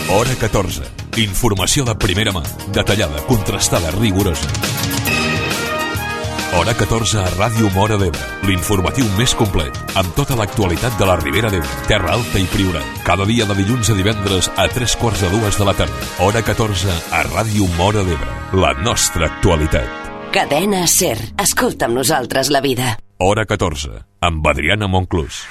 Hora 14. Informació de primera mà, detallada, contrastada, rigorosa. Hora 14 a Ràdio Móra d'Ebre, l'informatiu més complet, amb tota l'actualitat de la Ribera d'Ebre, Terra Alta i Priorat. Cada dia de dilluns a divendres a 3:45 de la tarda. Hora 14 a Ràdio Móra d'Ebre, la nostra actualitat. Cadena SER. Escolta amb nosaltres la vida. Hora 14, amb Adriana Monclús.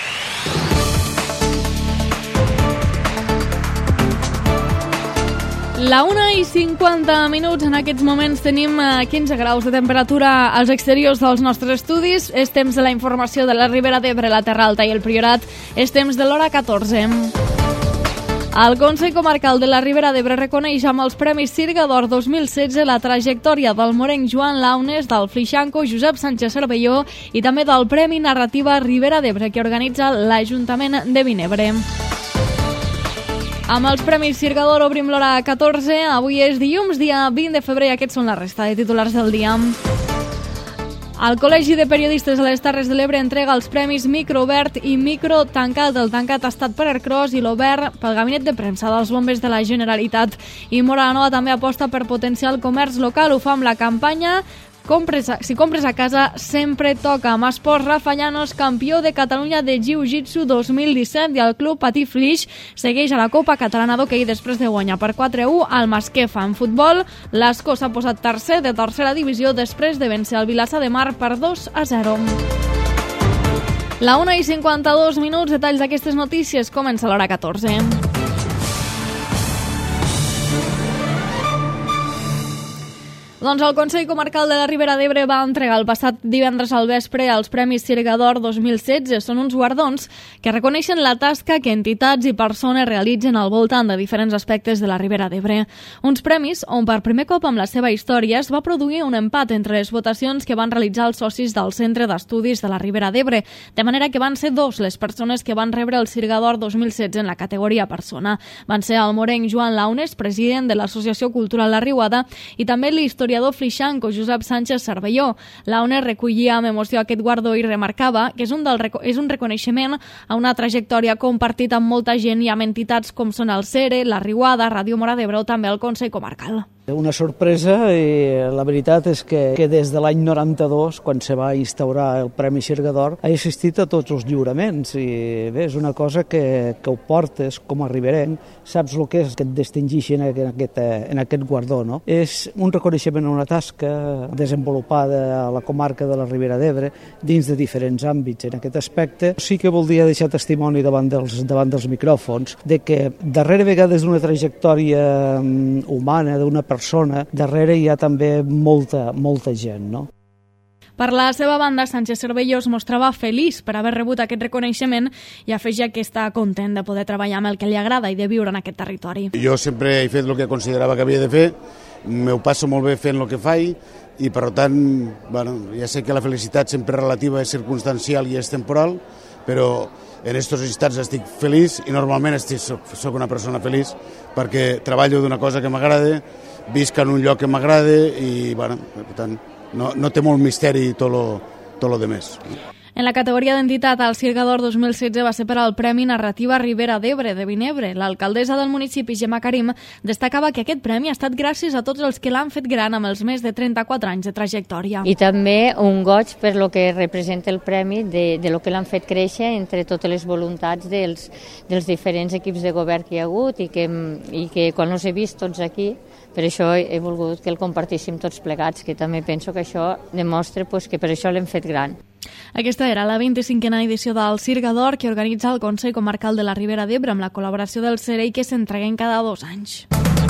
La 1:50 en aquests moments tenim 15 graus de temperatura als exteriors dels nostres estudis. És temps de la informació de la Ribera d'Ebre, la Terra Alta i el Priorat. És temps de l'hora 14. El Consell Comarcal de la Ribera d'Ebre reconeix amb els Premis Sirga d'Or 2016 la trajectòria del morenc Joan Launes, del flixanco Josep Sánchez Cervelló i també del Premi Narrativa Ribera d'Ebre que organitza l'Ajuntament de Vinebre. Amb els Premis Sirga d'Or obrim l'hora 14. Avui és dilluns, dia 20 de febrer, i aquests són la resta de titulars del dia. El Col·legi de Periodistes de les Terres de l'Ebre entrega els premis Micro Obert i Micro Tancat. El tancat ha estat per Ercros i l'obert pel Gabinet de Premsa dels Bombers de la Generalitat. I Móra també aposta per potenciar el comerç local. Ho fa amb la campanya Si compres a casa, sempre toca. Amb esports, Rafa Llanos, campió de Catalunya de Jiu-Jitsu 2017, i el club Patí Flix segueix a la Copa Catalana d'Hoquei després de guanyar per 4-1 al Masquefa. En futbol, l'Escó s'ha posat tercer de tercera divisió després de vèncer el Vilassar de Mar per 2-0. La 1:52, detalls d'aquestes notícies, comença l'hora 14. Doncs el Consell Comarcal de la Ribera d'Ebre va entregar el passat divendres al vespre els Premis Sirga d'Or 2016. Són uns guardons que reconeixen la tasca que entitats i persones realitzen al voltant de diferents aspectes de la Ribera d'Ebre. Uns premis on per primer cop amb la seva història es va produir un empat entre les votacions que van realitzar els socis del Centre d'Estudis de la Ribera d'Ebre, de manera que van ser dos les persones que van rebre el Sirga d'Or 2016 en la categoria persona. Van ser el morenc Joan Launes, president de l'Associació Cultural La Riuada, i també l'historiador flixanco Josep Sánchez Cervelló. Launes recollia amb emoció aquest guardó i remarcava que és un reconeixement a una trajectòria compartida amb molta gent i amb entitats com són el CERE, La Riuada, Ràdio Móra d'Ebre o també el Consell Comarcal. Una sorpresa, i la veritat és que des de l'any 92, quan se va instaurar el Premi Sirga d'Or, he assistit a tots els lliuraments, i bé, és una cosa que ho portes com a riberenc, saps el que és que et distingeixi en aquest guardó, no? És un reconeixement a una tasca desenvolupada a la comarca de la Ribera d'Ebre dins de diferents àmbits. En aquest aspecte sí que voldria deixar testimoni davant dels micròfons de que darrere vegades d'una trajectòria humana, d'una persona, darrere hi ha també molta gent, no? Per la seva banda, Sánchez Cervelló es mostrava feliç per haver rebut aquest reconeixement i afegia que està content de poder treballar amb el que li agrada i de viure en aquest territori. Jo sempre he fet el que considerava que havia de fer, m'ho passo molt bé fent el que faig, i per tant, ja sé que la felicitat sempre relativa és circumstancial i és temporal, però en aquests instants estic feliç i normalment soc una persona feliç perquè treballo d'una cosa que m'agrada, visc en un lloc que m'agrada i, per tant, no té molt misteri tot lo demés. En la categoria d'entitat, el Sirga d'Or 2016 va ser per al Premi Narrativa Ribera d'Ebre de Vinebre. L'alcaldessa del municipi, Gemma Karim, destacava que aquest premi ha estat gràcies a tots els que l'han fet gran amb els més de 34 anys de trajectòria. I també un goig per lo que representa el premi de lo que l'han fet créixer entre totes les voluntats dels diferents equips de govern que hi ha hagut i que quan els he vist tots aquí, per això he volgut que el compartíssim tots plegats, que també penso que això demostra que per això l'hem fet gran. Aquesta era la 25a edició del Sirga d'Or que organitza el Consell Comarcal de la Ribera d'Ebre amb la col·laboració del CERE i que s'entreguen cada 2 anys.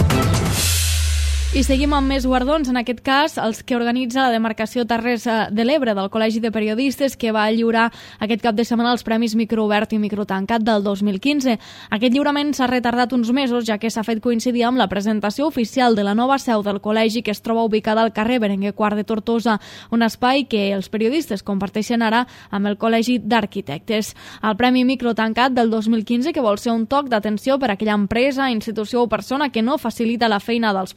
I seguim amb més guardons, en aquest cas els que organitza la demarcació Terres de l'Ebre del Col·legi de Periodistes, que va lliurar aquest cap de setmana els Premis Microobert i Microtancat del 2015. Aquest lliurament s'ha retardat uns mesos, ja que s'ha fet coincidir amb la presentació oficial de la nova seu del col·legi, que es troba ubicada al carrer Berenguer IV de Tortosa, un espai que els periodistes comparteixen ara amb el Col·legi d'Arquitectes. El Premi Microtancat del 2015, que vol ser un toc d'atenció per a aquella empresa, institució o persona que no facilita la feina dels periodistes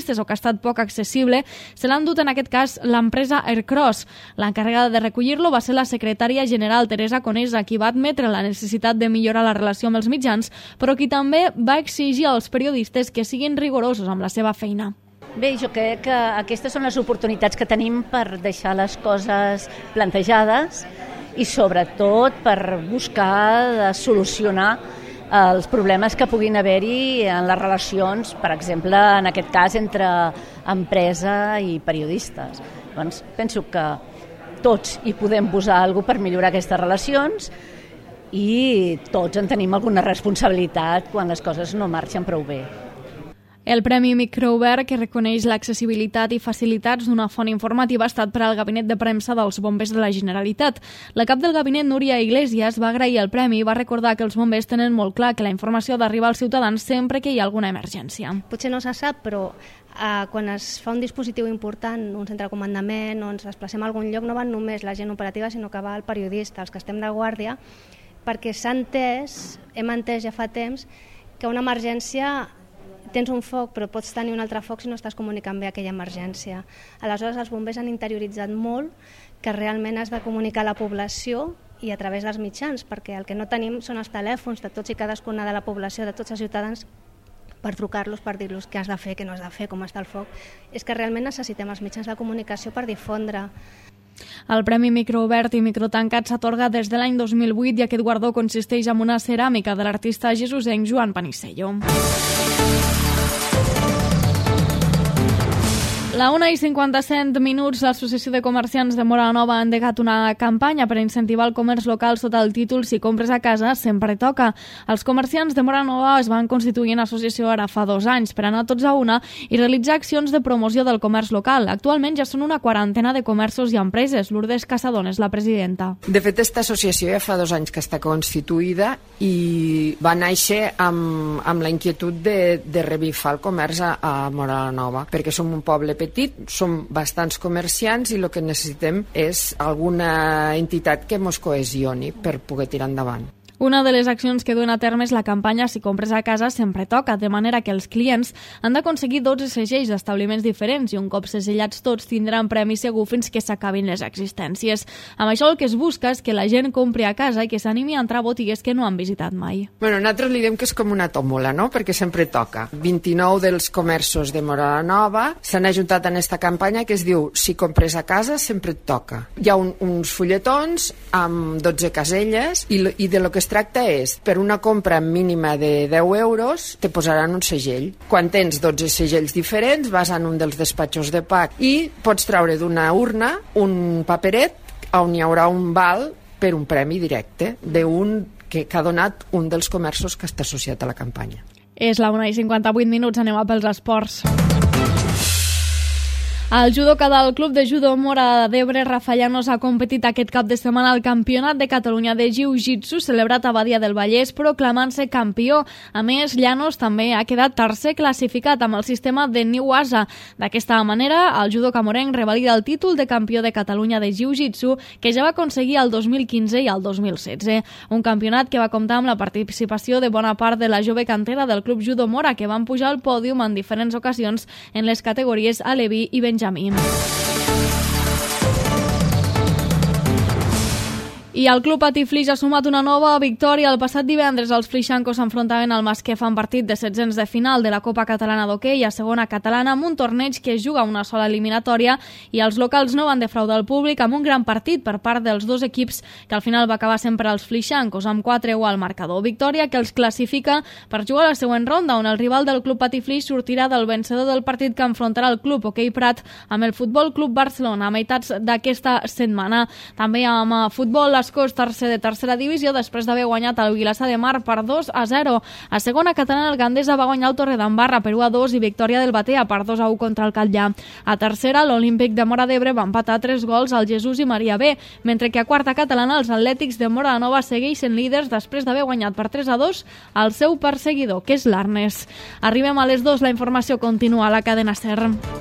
periodistes o que ha estat poc accessible, se l'ha endut en aquest cas l'empresa Aircross. L'encarregada de recollir-lo va ser la secretària general Teresa Conesa, qui va admetre la necessitat de millorar la relació amb els mitjans, però qui també va exigir als periodistes que siguin rigorosos amb la seva feina. Bé, jo crec que aquestes són les oportunitats que tenim per deixar les coses plantejades i sobretot per buscar solucionar els problemes que puguin haver-hi en les relacions, per exemple, en aquest cas, entre empresa i periodistes. Doncs penso que tots hi podem posar alguna cosa per millorar aquestes relacions i tots en tenim alguna responsabilitat quan les coses no marxen prou bé. El Premi Microobert, que reconeix l'accessibilitat i facilitats d'una font informativa, ha estat per al Gabinet de Premsa dels Bombers de la Generalitat. La cap del gabinet, Núria Iglesias, va agrair el premi i va recordar que els bombers tenen molt clar que la informació ha d'arribar als ciutadans sempre que hi ha alguna emergència. Potser no se sap, però quan es fa un dispositiu important, un centre de comandament, o ens desplacem a algun lloc, no van només la gent operativa, sinó que va el periodista, els que estem de guàrdia, perquè hem entès ja fa temps que una emergència tens un foc però pots tenir un altre foc si no estàs comunicant bé aquella emergència. Aleshores els bombers han interioritzat molt que realment has de comunicar a la població i a través dels mitjans, perquè el que no tenim són els telèfons de tots i cadascuna de la població, de tots els ciutadans, per trucar-los, per dir-los què has de fer, què no has de fer, com està el foc. És que realment necessitem els mitjans de comunicació per difondre. El Premi Microobert i Microtancat s'atorga des de l'any 2008 i aquest guardó consisteix en una ceràmica de l'artista jesusenc Joan Panisello. La 1:57, l'Associació de Comerciants de Móra la Nova ha endegat una campanya per incentivar el comerç local sota el títol Si compres a casa, sempre toca. Els comerciants de Móra la Nova es van constituir en associació ara fa 2 anys per anar tots a una i realitzar accions de promoció del comerç local. Actualment ja són una 40 de comerços i empreses. Lourdes Casadón és la presidenta. De fet, aquesta associació ja fa 2 anys que està constituïda i va néixer amb la inquietud de revifar el comerç a Móra la Nova, perquè som un poble petit, som bastants comerciants i el que necessitem és alguna entitat que ens cohesioni per poder tirar endavant. Una de les accions que duen a terme és la campanya Si compres a casa, sempre toca, de manera que els clients han d'aconseguir 12 segells d'establiments diferents i un cop segellats tots tindran premi segur fins que s'acabin les existències. Amb això el que es busca és que la gent compri a casa i que s'animi a entrar a botigues que no han visitat mai. Nosaltres li diem que és com una tòmbola, no? Perquè sempre toca. 29 dels comerços de Móra la Nova s'han ajuntat en aquesta campanya que es diu Si compres a casa, sempre et toca. Hi ha uns fulletons amb 12 caselles i de lo que es tracta és, per una compra mínima de 10 euros, te posaran un segell. Quan tens 12 segells diferents, vas en un dels despatxos de PAC i pots treure d'una urna un paperet on hi haurà un val per un premi directe d'un que ha donat un dels comerços que està associat a la campanya. És la 1:58, anem a pels esports. El judoka del Club de Judo Móra d'Ebre, Rafa Llanos, ha competit aquest cap de setmana al Campionat de Catalunya de Jiu-Jitsu celebrat a Badia del Vallès, proclamant-se campió. A més, Llanos també ha quedat tercer classificat amb el sistema de New Asa. D'aquesta manera, el judoka morenc revalida el títol de campió de Catalunya de Jiu-Jitsu que ja va aconseguir el 2015 i el 2016. Un campionat que va comptar amb la participació de bona part de la jove cantera del Club Judo Móra, que van pujar al pòdium en diferents ocasions en les categories Aleví i Benjamí. I el Club Patí Flix ha sumat una nova victòria. El passat divendres els flixancos s'enfrontaven al Masquefa en partit de setzents de final de la Copa Catalana d'Hoquei a segona catalana amb un torneig que es juga una sola eliminatòria i els locals no van defraudar el públic amb un gran partit per part dels dos equips que al final va acabar sempre els flixancos amb 4-1 al marcador. Victòria que els classifica per jugar a la següent ronda on el rival del Club Patí Flix sortirà del vencedor del partit que enfrontarà el Club Hoquei Prat amb el Futbol Club Barcelona a meitats d'aquesta setmana. També amb futbol l'Escós, tercer de tercera divisió, després d'haver guanyat el Vilassar de Mar per 2-0. A segona catalana, el Gandesa va guanyar el Torredembarra per 1-2 i victòria del Batea per 2-1 contra el Catllà. A tercera, l'Olímpic de Móra d'Ebre va empatar 3 gols al Jesús i Maria B, mentre que a quarta catalana els Atlètics de Móra la Nova segueixen líders després d'haver guanyat per 3-2 el seu perseguidor, que és l'Arnes. Arribem a les 2, la informació continua a la cadena SER.